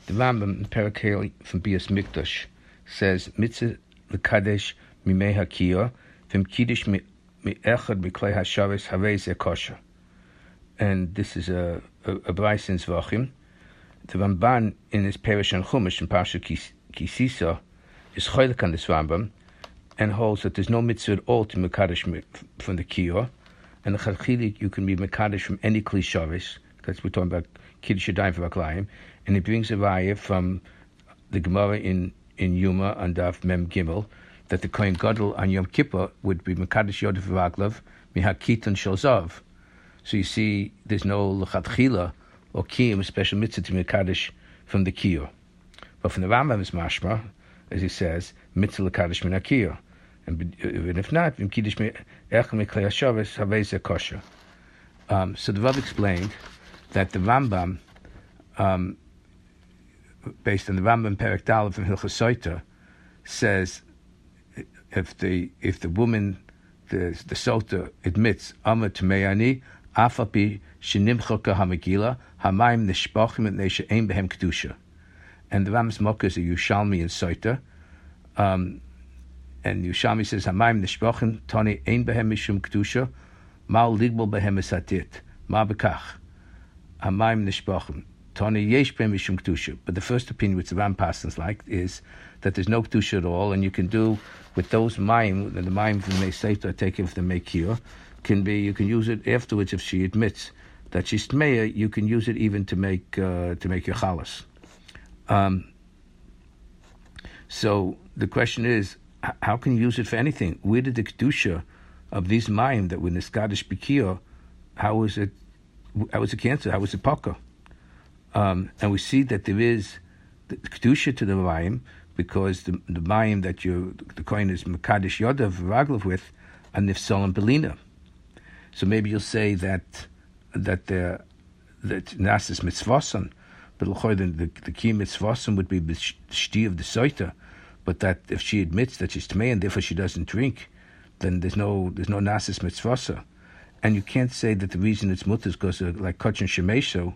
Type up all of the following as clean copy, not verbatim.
The Rambam in Parakeli from Bias Mikdash says, Mitzvah l'kadesh mimei hakiyah, v'im kiddush mi'echad miklei hashaves havei ze kosher. And this is a Bryce in Zvachim. The Ramban in his Perish and Chumash in Parsha Kisisa is choylek on this Rambam and holds that there's no mitzvah at all to mekadesh from the kiyah, and the chadchili you can be mekadesh from any kli shavis, because we're talking about kiddush yadayim for baklayim, and he brings a raya from the Gemara in Yuma on Daf Mem Gimel that the Kohen Gadol on Yom Kippur would be mekadesh yodav v'raglav mihakitan shel zav. So you see, there's no l'chadchila or kiyum, a special mitzvah to mekadesh from the kiyah. But from the Rambam's mashma, as he says, mitzvah l'kadesh min hakiyah. And if not, so the Rav explained that the Rambam, based on the Rambam Perek Daled from Hilchos Soita, says if the woman, the Sota, admits Amar Tmeyani, Afapi Shenimchoka Hamagila, Hamayim Nishbachim and Nesha Ein Behem Kedusha. And the Rambam's Mokkah is a Yushalmi in Soita. And Yushalmi says, Hamayim Nishbachim, Tani Ein Behem Mishum Kedusha, Mal Ligbal Behem Esatit, Ma Bekach. Hamayim Nishbachim, Tani Yesh Behem Mishum Kedusha. But the first opinion which the Ram Parsons like is that there's no Kedusha at all, and you can do with those Mayim, the Mayim from the Meseita, take it from the Mekir, you can use it afterwards if she admits that she's Tmeya, you can use it even to make your chalas. So the question is, how can you use it for anything? Where did the kedusha of these mayim that were niskadish b'kiyah, how was it cancer? How was it paka? And we see that there is the kedusha to the mayim because the mayim that the kohen is mekadesh yodav v'raglav with are nifsal and belina. So maybe you'll say that nasis mitzvasan, but the key mitzvasan would be the shti of the soita. But that if she admits that she's tamei and therefore she doesn't drink, then there's no nasis mitzvasa, and you can't say that the reason it's mutter is because of like kachim shemesho,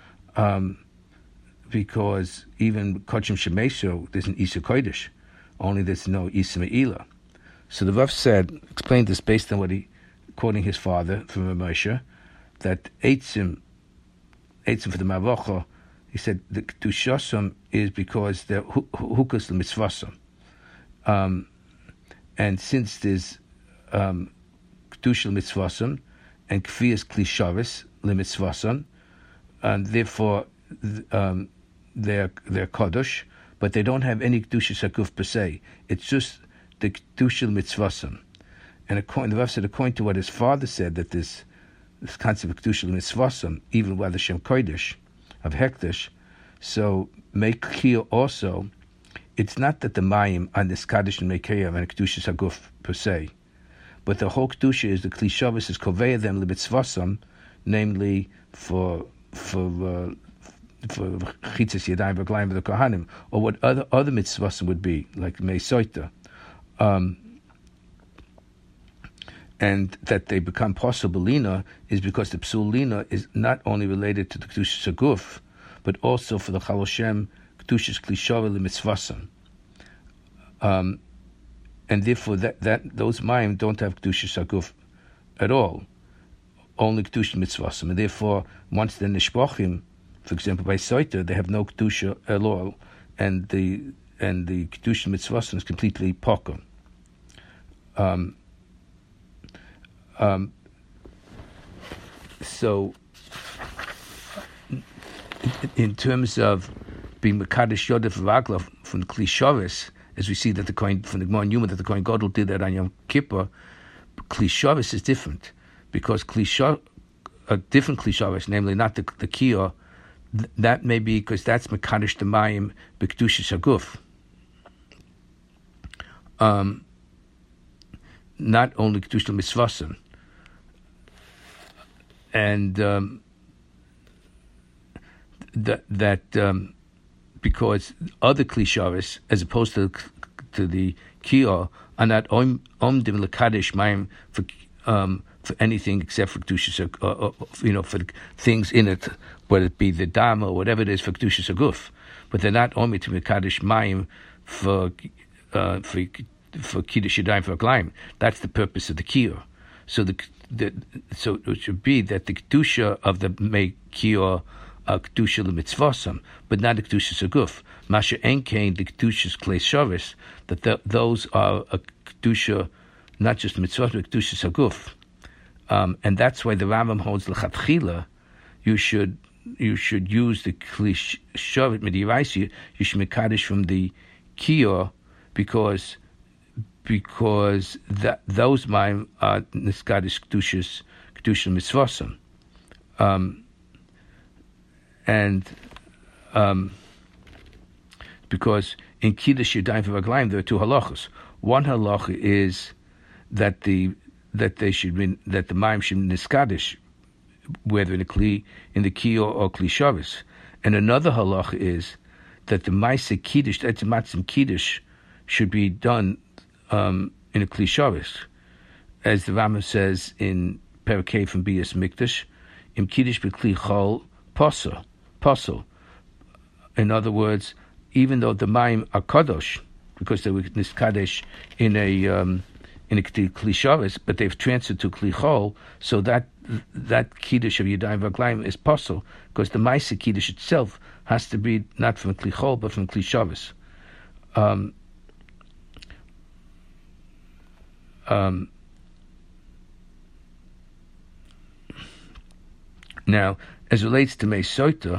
because even kachim shemesho there's an isa kodesh, only there's no isa meila. So the Rav explained this based on what he quoting his father from Moshe, that eitzim for the mavacha, he said the kedushasam is because they're hukas l'mitzvasam. And since there's kedusha l'mitzvasam and kfiyas klishavis l'mitzvasam, and therefore they're kadosh, but they don't have any kedusha sakuf per se. It's just the kedusha l'mitzvasam. And the Rav said, according to what his father said, that this concept of kedusha l'mitzvasam, even while the shem kodesh of hekdesh, so make clear also, it's not that the mayim are niskadish and mekeya and kedusha saguf per se, but the whole kedusha is the klishavas is koveya them lebitzvasam, namely for chitzas yadayim v'glayim v'the kohanim, or what other mitzvasam would be like meisoita, and that they become possibilina is because the psulina is not only related to the kedusha saguf, but also for the Chaloshem Kedushas Klishava L'Mitzvasam. And therefore that those mayim don't have Kedushas Aguf at all, only Kedushas Mitzvasam. And therefore, once they're Nishbachim, for example, by Soita, they have no Kedusha at all, and the Kedushas Mitzvasam is completely Paka. So, in terms of being mekadesh yodav v'raglav from the Kli Shavis, as we see that the Kohen from the Gemara Yuma that the Kohen Gadol did that on Yom Kippur, Kli Shavis is different because a different Kli Shavis, namely not the kiyah, that may be because that's mekadesh the mayim b'kedusha saguf. Not only kedusha mitzvasan, and because other klishavis, as opposed to the kiyah, are not omdim lekadesh mayim for anything except for kedusha, for the things in it, whether it be the dam or whatever it is for Kedushas Aguf. But they're not only to Mekadesh Mayim for Kiddush Yadayim for Aglaim. That's the purpose of the Kiyur. So so it should be that the Kedusha of the Mei Kiyur are Kedusha L'mitzvosam, but not the Kedushas Aguf. Masha Enkein, the Kedushas Klei Shavis, that those are a Kedusha, not just Mitzvot, but Kedushas Aguf. And that's why the Rambam holds L'chatchila, you should use the Kli Shavit Midiraisi, you should Mekadesh from the Kiyur, because those Mayim are Niskadish Kedusha Mitzvosam. And because in Kiddush Yadayim for Aglaim there are two halachas. One halacha is that the Mayim should be Niskadish, whether in the Kiyur or Kli Shavis. And another halacha is that the Maaseh Kiddush, that's a Matzim Kiddush, should be done in a Kli Shavis. As the Rambam says in Perikei from Bias Mikdash, Im Kiddush B'Kli Chol Posel. In other words, even though the Mayim are Kadosh, because they were Niskadesh in a Kli Shavis, but they've transferred to Kli Chol, so that Kiddush of Yadayim V'Aglaim is Posel, because the Maaseh Kiddush itself has to be not from Kli Chol, but from Kli Shavis. Now, as relates to Mei Soita,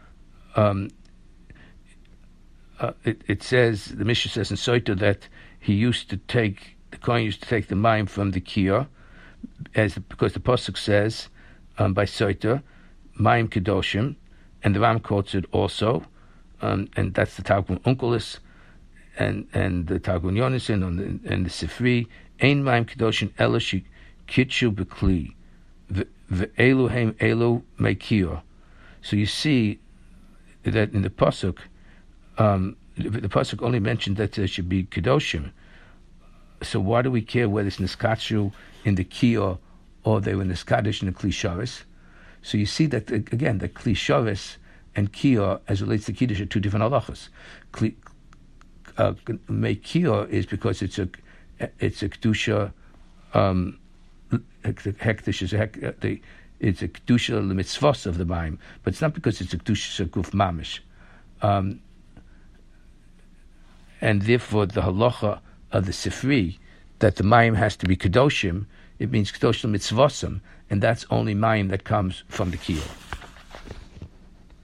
it says, the Mishnah says in Soita that the Kohen used to take the Mayim from the Kiyur, because the Pasuk says by Soita, Mayim Kedoshim, and the Ram quotes it also, and that's the Targum Onkelos, and the Targum Yonason, and the Sifri, Ein Mayim Kedoshim Elashi Kitshu B'Kli, Ve'elu Heim Elu Mei Kiyur. So you see that in the Pasuk, the Pasuk only mentioned that there should be Kedoshim. So why do we care whether it's Niskadshu in the Kiyur or they were Niskadish in the Kli Shavis? So you see that, again, the Kli Shavis and Kiyur, as relates to Kiddush, are two different halachas. Mei Kiyur is because it's a Kedusha, Hektish is it's a Kedusha L'mitzvos of the Mayim, but it's not because it's a Kedusha Guf Mamish. And therefore the halacha of the Sifri, that the Mayim has to be Kedoshim, it means Kedoshim Mitzvosim, and that's only Mayim that comes from the Kiyur.